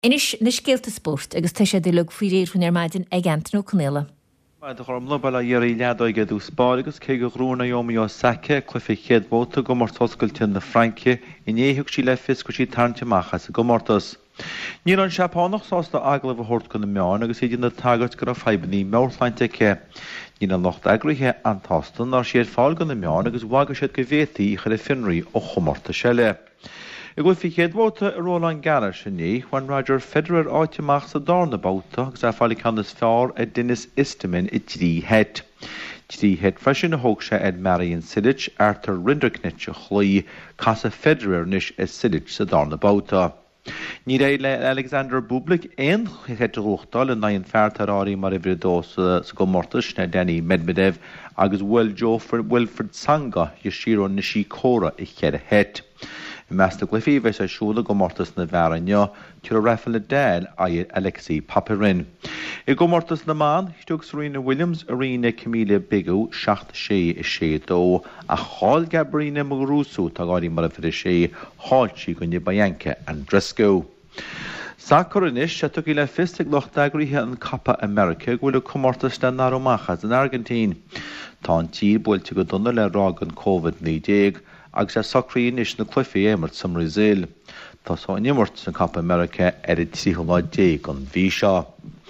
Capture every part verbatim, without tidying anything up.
Inis na scéalta sport agus tá sé de le faoi réir chun ar maidin ag Antonio Conella. Mae'n chwrm lobal a i'r eiliad o'i gydw sbor agus ceg o grŵn a iomi o sace clyffu chyd bota gomortos gyltyn na Francie i niehwg si leffus gwysi tarnti machas y gomortos. Ni'r o'n siaponach sos da aglaf o hort gyn y mion agus edyn na tagat gyda ffaibni mewrllaint e ce. Ni'n yn locht agri he antoston ar sied ffal gyn y mion agus wag o sied gyfethi i chyd e ffynri o chomort y siele. I gwyth fi cedwota y Roland Garros yn ni, when Roger Federer oed y mach sa dorn y bawta, agus a ffali candas ffawr e Dennis Istomin i dri het. Dri het ffasyn y hwg se ed Marian Cilic, Arthur Rinderknit y chlwy, casa Federer nish e Cilic sa dorn y bawta. Ni reile Alexander Bublik en het rwchdol yn nain ffertar ari mar ifri dos sa gomortas na Danny Medvedev agus Wilfred Tsonga Yoshiro Nishikora i ched het. Master Glyffy ves a siúla gomortas na Varanya to a Rafael Nadal a Alexei Papirin. I gomortas na man, hitug Serena Williams, Arena Camilla Bigu, Shacht Shea is Shea do, a Hall Gabrina Mugurusu, Tagari Marafide Hall Chigun Bayanka and Driscoll. Sakurinish, Shatukila Fistic Lochtagri here in Copa America, will a comortas na Naromachas in Argentine. Tanti, Boltigo Dunala Rog and COVID Nidig. Agus a socrí inis na cluifi émart sam Rizal. Tá sá inimmort san Copa America er i tríhulá déag an bhí seo.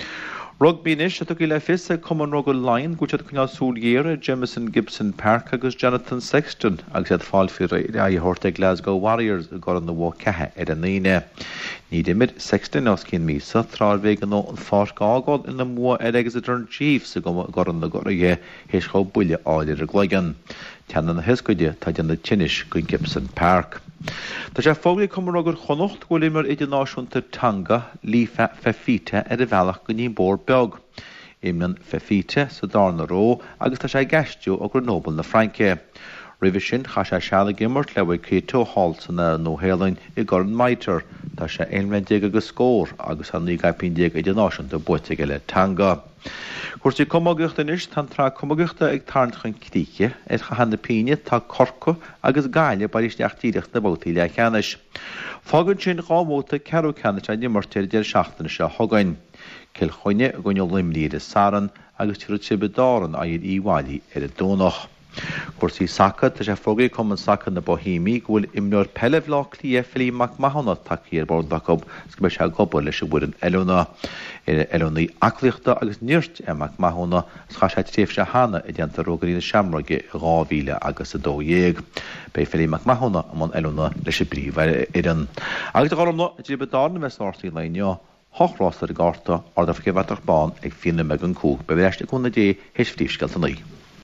Rugby inis a tugi le fisa cuman rugul line gútead cynal súlgéire Jamison Gibson Park agus Jonathan Sexton agus ad fáil fyrir a i horta Glasgow Warriors a goran na bhó cethe er a níine. Ní dimid Sexton os cyn mísa tráir vegan nó an fárt gágod in na mua er Exeter Chiefs a goran na gorige héis chó buile áidir a gloigan. Tianna na hescoide tá dian na tinis go Gibson Park. Tá sé fóglaí cuman rugur chonocht go limar idir náisiúnta tanga lí fefite ar a bhealach go níon bór beag. Imnan fefite sa darna ró agus tá sé gastú ó Grenoble na Francie. Ribh sin cha sé seala gimmart le bhfuil céitó háilsa na nóhéalainn i gcorann maiter tá sé aonrhaintéag agus scór agus an ní gaipíndéag idir náisiúnta buite le tanga. Cuirsaí cumagacht inis tan trá cumagachta ag tarntchan críche ag chahanna píine tá corcu agus gáile baristeachtíireacht na bótaí le cheannis. Fágann sin gámóta cearú cheannis a nimmartéir deir seachtainna se thugainn. Cil chuine a gúine limlíad is saran agus tíú tibedáran a iad íháilí ar a dónach. Cuirsaí saca tá sé fógaí cuman saca na Bohímí go bhfuil imneoir peleh lá clia Philí Mac Mahona tací ar bord Jacob go be se gobal leis bhuiin eilúna. Eilúnaí aclaíochta agus níirt a Mac Mahona cha sé tréimh se hána i dteanta rógarína seamraige gáhíle agus a dódhéag. Bei Philí Mac Mahona am eilúna leis a bríomh idan. Agus a gharmna a dtí bedána mes náirtaí leineo hochrástar a gáta ar da fce bhatach bán ag fína megan cúg be bheiste chuna dé héis fríomhscalta naí.